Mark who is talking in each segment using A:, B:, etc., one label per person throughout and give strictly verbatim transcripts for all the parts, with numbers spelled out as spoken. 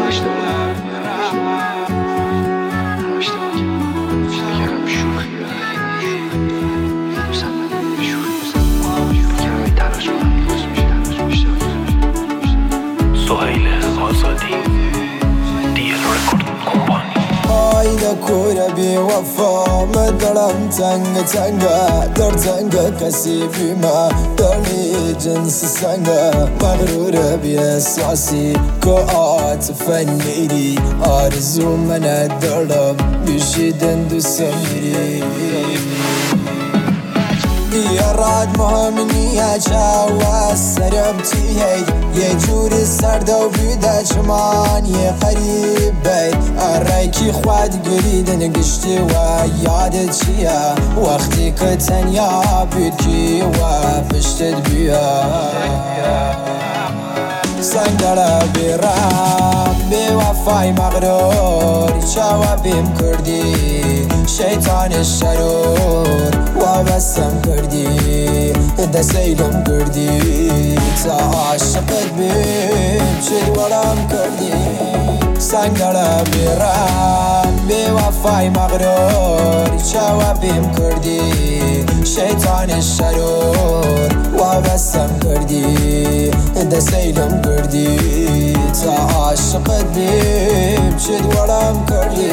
A: آیده کوره بی وفا مدرم تنگ تنگه در تنگ کسی بیمه درنی جنس سنگه مغرور بی احساسی که عاطفه نیری آرزو من دارم بیشیدن دوست میری دیارات مهم نیه چاوه سرم تیهی یه جوری سرده و بیده چمان یه قریبه ارای کی خواد گریدن گشتی و یاد چیه وقتی که تنیا بید کی و پشتت بیا سنگ داره بیرم بی وفای مغرور چاوه بیم کردی شیطان شرور و بسم کردی دستیلم کردی تا عاشقت بیم چید ورم کردی سنگ داره بیرم بی وفای مغرور چاوه بیم کردی شیطان شرور و بسم کردی دستیلم کردی تا عاشقت بیم چید ورم کردی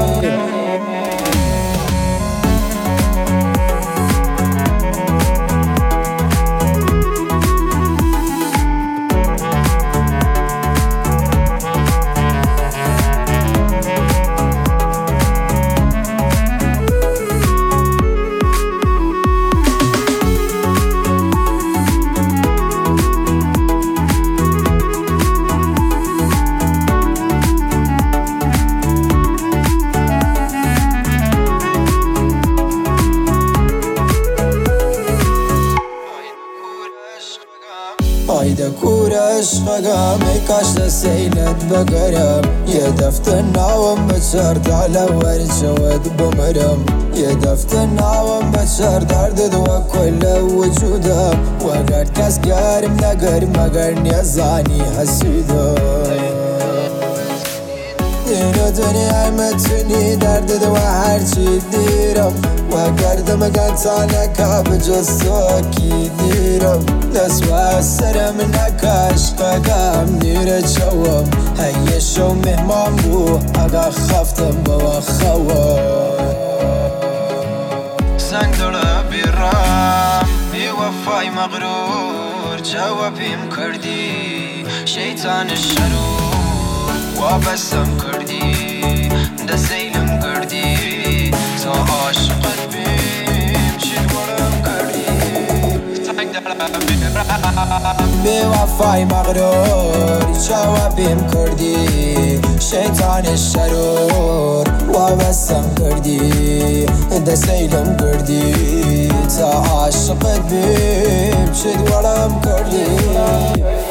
A: آیده کور عشقم ای کاش دستیلت بگرم یه دفته ناوم بچر داله ورچود بمرم یه دفته ناوم بچر درد دو کل وجودم وگر کس گرم نگرم مگر نیزانی حسودم دینو دنیا متونی درد دو هرچی دیرم و گردم گنتانکا بجز تو کی دیرم دست و سرم نکش قگم نیر چوم هیه شو مهمان بو اگه خفتم با خوام
B: سنگ داره بیرم بی وفای مغرور جوابیم کردی شیطان شرور و بسم کردی دستیلم کردی تا عاشقت بیم چید ورم کردی سنگ داره بیرم
A: بی وفای مغرور جوابیم کردی شیطان شرور و بسم کردی دستیلم کردی تا عاشقت بیم چید ورم کردی